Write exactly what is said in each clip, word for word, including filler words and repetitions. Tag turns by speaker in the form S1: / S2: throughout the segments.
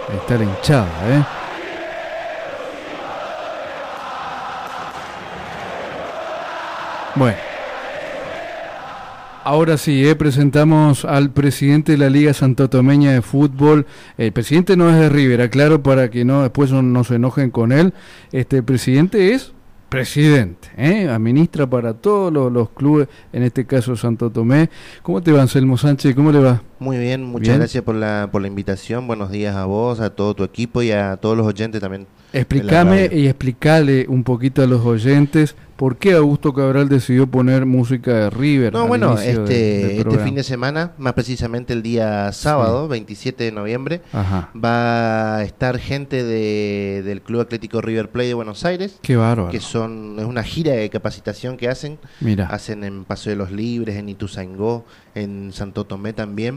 S1: está la hinchada, ¿eh? Bueno. Ahora sí, eh, presentamos al presidente de la Liga Santotomeña de Fútbol. El presidente no es de River, aclaro para que no después no, no se enojen con él. Este el presidente es presidente, ¿eh? Administra para todos los, los clubes, en este caso Santo Tomé. ¿Cómo te va, Anselmo Sánchez? ¿Cómo le va?
S2: Muy bien, muchas
S1: ¿Bien?
S2: gracias por la por la invitación. Buenos días a vos, a todo tu equipo y a todos los oyentes también.
S1: Explícame y explicarle un poquito a los oyentes por qué Augusto Cabral decidió poner música de River.
S2: No, bueno,
S1: este,
S2: de, este fin de semana, más precisamente el día sábado, sí. veintisiete de noviembre, Ajá. va a estar gente de, del Club Atlético River Plate de Buenos Aires.
S1: Qué bárbaro.
S2: Que son, es una gira de capacitación que hacen.
S1: Mira.
S2: Hacen en Paso de los Libres, en Ituzaingó, en Santo Tomé también,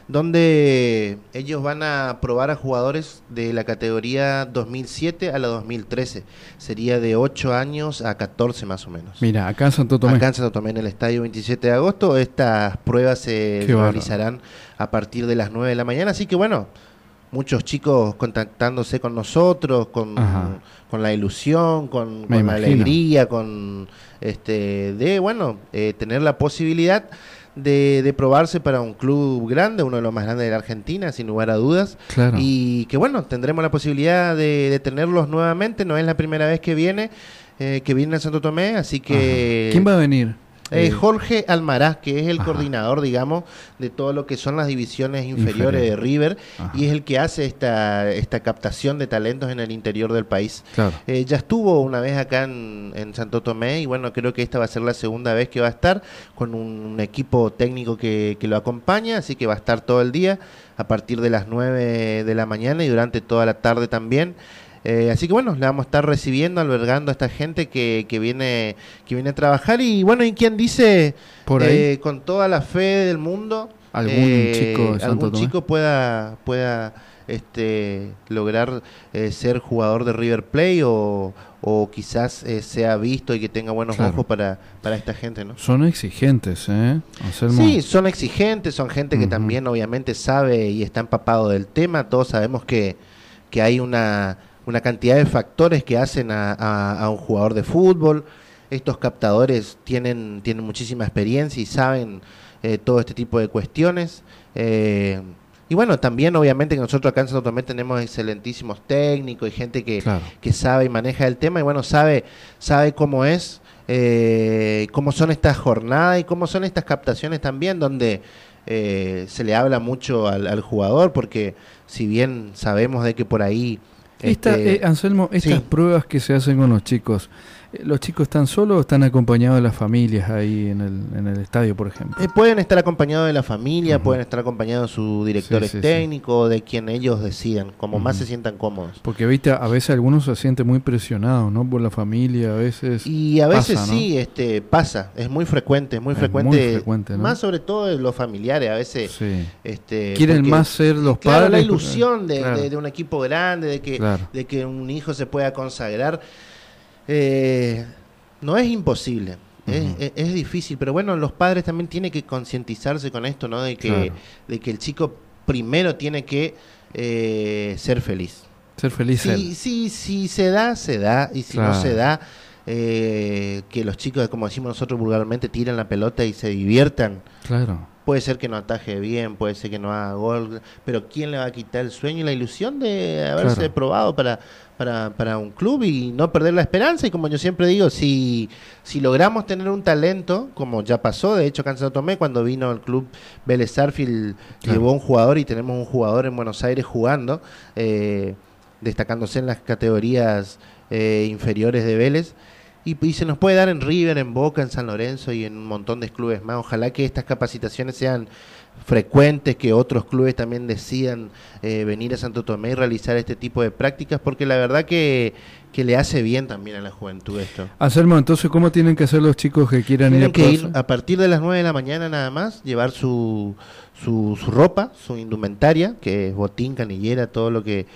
S2: donde ellos van a probar a jugadores de la categoría dos mil siete a la dos mil trece. Sería de ocho años a catorce más o menos.
S1: Mira, acá en Santo Tomé.
S2: Acá en Santo Tomé, en el estadio veintisiete de agosto. Estas pruebas se
S1: Qué
S2: realizarán bárbaro. A partir de las nueve de la mañana. Así que bueno, muchos chicos contactándose con nosotros, con, con la ilusión, con, con la alegría, con este de, bueno, eh, tener la posibilidad De, de probarse para un club grande, uno de los más grandes de la Argentina, sin lugar a dudas.
S1: Claro.
S2: Y que bueno, tendremos la posibilidad de, de tenerlos nuevamente. No es la primera vez que viene, eh, que viene a Santo Tomé, así que...
S1: Ajá. ¿Quién va a venir?
S2: Eh, Jorge Almaraz, que es el
S1: Ajá.
S2: coordinador, digamos, de todo lo que son las divisiones inferiores Inferior. de River, Ajá. y es el que hace esta esta captación de talentos en el interior del país.
S1: Claro.
S2: Eh, ya estuvo una vez acá en, en Santo Tomé y bueno, creo que esta va a ser la segunda vez que va a estar con un, un equipo técnico que, que lo acompaña, así que va a estar todo el día a partir de las nueve de la mañana y durante toda la tarde también. Eh, así que bueno, le vamos a estar recibiendo, albergando a esta gente que, que viene que viene a trabajar y bueno, y quien dice
S1: Por ahí,
S2: eh, con toda la fe del mundo
S1: algún
S2: eh,
S1: chico, de
S2: algún
S1: Santo
S2: chico pueda pueda este lograr eh, ser jugador de River Plate o, o quizás eh, sea visto y que tenga buenos claro. ojos para, para esta gente, ¿no?
S1: Son exigentes, ¿eh? Anselmo.
S2: Sí, son exigentes, son gente que uh-huh. también obviamente sabe y está empapado del tema. Todos sabemos que, que hay una una cantidad de factores que hacen a, a, a un jugador de fútbol. Estos captadores tienen, tienen muchísima experiencia y saben eh, todo este tipo de cuestiones. Eh, y bueno, también obviamente que nosotros acá en Santo Tomé tenemos excelentísimos técnicos y gente que, claro. que sabe y maneja el tema y bueno, sabe, sabe cómo es, eh, cómo son estas jornadas y cómo son estas captaciones también, donde eh, se le habla mucho al, al jugador, porque si bien sabemos de que por ahí
S1: Esta,
S2: Este,
S1: eh, Anselmo, estas
S2: sí.
S1: pruebas que se hacen con los chicos, eh, ¿los chicos están solos o están acompañados de las familias ahí en el, en el estadio, por ejemplo?
S2: Eh, pueden estar acompañados de la familia, uh-huh. pueden estar acompañados de sus directores
S1: sí, sí,
S2: técnicos,
S1: sí.
S2: de quien ellos decidan, como uh-huh. más se sientan cómodos.
S1: Porque viste, a veces algunos se sienten muy presionados, ¿no? Por la familia, a veces
S2: Y a veces
S1: pasa,
S2: sí,
S1: ¿no?
S2: este pasa, es muy frecuente, es muy
S1: es
S2: frecuente,
S1: muy frecuente, ¿no?
S2: Más sobre todo de los familiares, a veces
S1: sí.
S2: este,
S1: quieren
S2: porque,
S1: más ser los
S2: claro,
S1: padres.
S2: la ilusión de,
S1: claro.
S2: de, de un equipo grande, de que,
S1: claro.
S2: de que un hijo se pueda consagrar. Eh, no es imposible. Uh-huh. Es, es, es difícil, pero bueno, los padres también tienen que concientizarse con esto, ¿no? De que,
S1: claro.
S2: de que el chico primero tiene que eh, ser feliz.
S1: Ser feliz.
S2: Si, si, si se da, se da, y si
S1: claro.
S2: no se da, eh, que los chicos, como decimos nosotros vulgarmente, tiren la pelota y se diviertan.
S1: Claro.
S2: Puede ser que no ataje bien, puede ser que no haga gol, pero ¿quién le va a quitar el sueño y la ilusión de haberse claro. probado para, para, para un club y no perder la esperanza? Y como yo siempre digo, si, si logramos tener un talento, como ya pasó, de hecho acá en Santo Tomé, cuando vino el club Vélez Sarsfield, claro. llevó un jugador y tenemos un jugador en Buenos Aires jugando, eh, destacándose en las categorías eh, inferiores de Vélez. Y, y se nos puede dar en River, en Boca, en San Lorenzo y en un montón de clubes más. Ojalá que estas capacitaciones sean frecuentes, que otros clubes también decidan eh, venir a Santo Tomé y realizar este tipo de prácticas, porque la verdad que, que le hace bien también a la juventud esto.
S1: Anselmo, entonces, ¿cómo tienen que hacer los chicos que quieran
S2: tienen
S1: ir a
S2: que ir a partir de las nueve de la mañana nada más, llevar su, su, su ropa, su indumentaria, que es botín, canillera, todo lo que...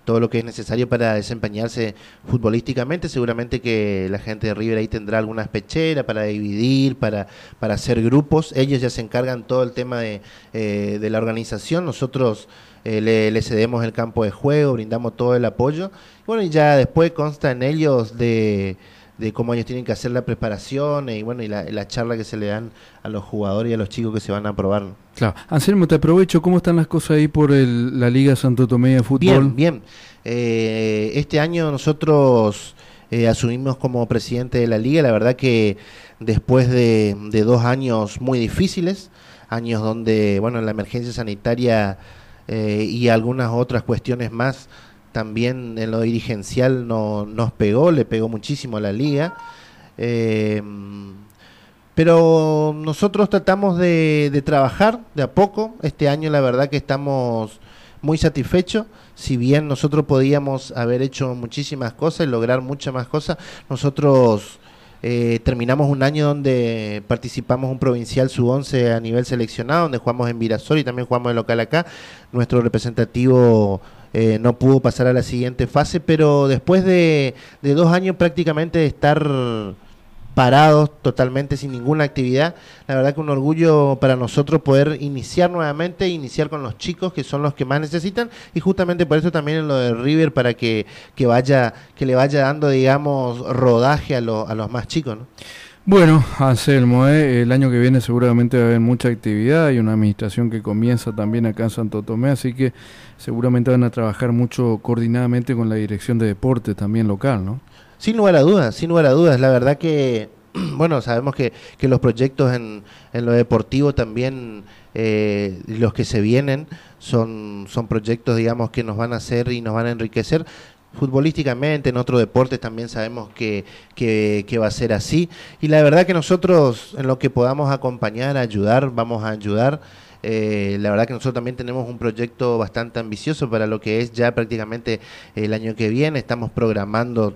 S2: todo lo que es necesario para desempeñarse futbolísticamente. Seguramente que la gente de River ahí tendrá algunas pecheras para dividir, para, para hacer grupos. Ellos ya se encargan todo el tema de, eh, de la organización. Nosotros eh, le, le cedemos el campo de juego, brindamos todo el apoyo. Y bueno, y ya después consta en ellos de... de cómo ellos tienen que hacer la preparación y bueno y la, la charla que se le dan a los jugadores y a los chicos que se van a probar.
S1: Claro. Anselmo, te aprovecho, ¿cómo están las cosas ahí por el, la Liga Santo Tomé de Fútbol?
S2: Bien, bien. Eh, este año nosotros eh, asumimos como presidente de la Liga, la verdad que después de, de dos años muy difíciles, años donde, bueno, la emergencia sanitaria eh, y algunas otras cuestiones más, también en lo dirigencial no, nos pegó, le pegó muchísimo a la liga, eh, pero nosotros tratamos de, de trabajar de a poco. Este año la verdad que estamos muy satisfechos, si bien nosotros podíamos haber hecho muchísimas cosas y lograr muchas más cosas. Nosotros eh, terminamos un año donde participamos un provincial sub once a nivel seleccionado, donde jugamos en Virasol y también jugamos de local acá. Nuestro representativo Eh, no pudo pasar a la siguiente fase, pero después de, de dos años prácticamente de estar parados totalmente sin ninguna actividad, la verdad que un orgullo para nosotros poder iniciar nuevamente, iniciar con los chicos que son los que más necesitan, y justamente por eso también en lo de River, para que, que vaya, que le vaya dando, digamos, rodaje a, lo, a los más chicos, ¿no?
S1: Bueno, Anselmo, eh, el año que viene seguramente va a haber mucha actividad, hay una administración que comienza también acá en Santo Tomé, así que seguramente van a trabajar mucho coordinadamente con la dirección de deporte también local, ¿no?
S2: Sin lugar a dudas, sin lugar a dudas, la verdad que, bueno, sabemos que, que los proyectos en, en lo deportivo también, eh, los que se vienen, son, son proyectos, digamos, que nos van a hacer y nos van a enriquecer. Futbolísticamente, en otros deportes también sabemos que, que, que va a ser así, y la verdad que nosotros en lo que podamos acompañar, ayudar, vamos a ayudar. Eh, la verdad que nosotros también tenemos un proyecto bastante ambicioso para lo que es ya prácticamente el año que viene. Estamos programando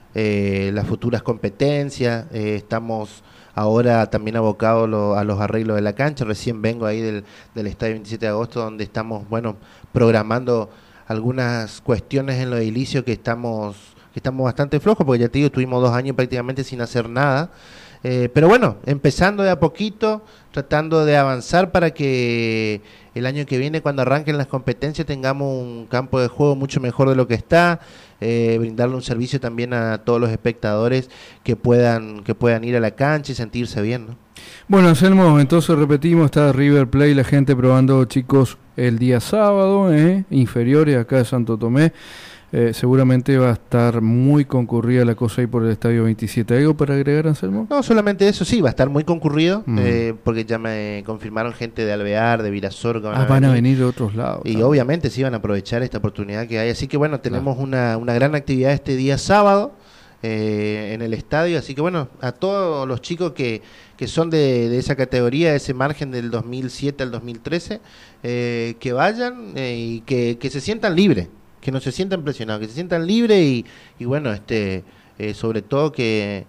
S2: eh, las futuras competencias, eh, estamos ahora también abocados lo, a los arreglos de la cancha. Recién vengo ahí del, del estadio veintisiete de agosto, donde estamos, bueno, programando algunas cuestiones en lo edilicio que estamos que estamos bastante flojos, porque ya te digo, estuvimos dos años prácticamente sin hacer nada, eh, pero bueno, empezando de a poquito, tratando de avanzar para que el año que viene, cuando arranquen las competencias, tengamos un campo de juego mucho mejor de lo que está, eh, brindarle un servicio también a todos los espectadores que puedan que puedan ir a la cancha y sentirse bien, ¿no?
S1: Bueno, Anselmo, entonces repetimos, está River Plate, la gente probando chicos el día sábado, eh, inferiores acá de Santo Tomé. Eh, seguramente va a estar muy concurrida la cosa ahí por el estadio veintisiete. ¿Algo para agregar, Anselmo?
S2: No, solamente eso, sí, va a estar muy concurrido, mm. eh, porque ya me confirmaron gente de Alvear, de Virasor, que van,
S1: ah,
S2: a,
S1: van
S2: venir.
S1: a venir de otros lados.
S2: Y
S1: también,
S2: obviamente sí van a aprovechar esta oportunidad que hay. Así que bueno, tenemos claro. una, una gran actividad este día sábado eh, en el estadio. Así que bueno, a todos los chicos que, que son de, de esa categoría, de ese margen del dos mil siete al dos mil trece, eh, que vayan eh, y que, que se sientan libres. Que no se sientan presionados, que se sientan libres y, y bueno, este, eh, sobre todo que,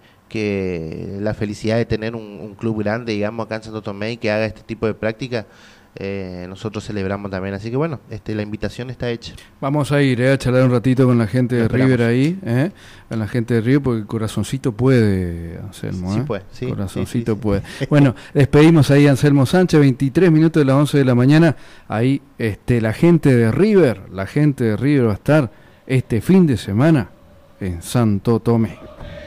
S2: que la felicidad de tener un, un club grande, digamos, acá en Santo Tomé, y que haga este tipo de práctica, eh, nosotros celebramos también. Así que bueno, este, la invitación está hecha.
S1: Vamos a ir eh, a charlar un ratito con la gente de River ahí, eh, con la gente de River, porque el corazoncito puede, Anselmo.
S2: Sí
S1: eh.
S2: puede, sí.
S1: Corazoncito
S2: sí, sí,
S1: puede. Sí. Bueno, despedimos ahí a Anselmo Sánchez, veintitrés minutos de las once de la mañana. Ahí este, la gente de River, la gente de River va a estar este fin de semana en Santo Tomé.